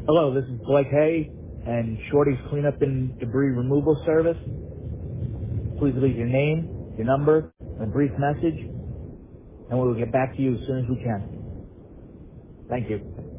Hello, this is Blake Hay and Shorty's Cleanup and Debris Removal Service. Please leave your name, your number, and a brief message, and we will get back to you as soon as we can. Thank you.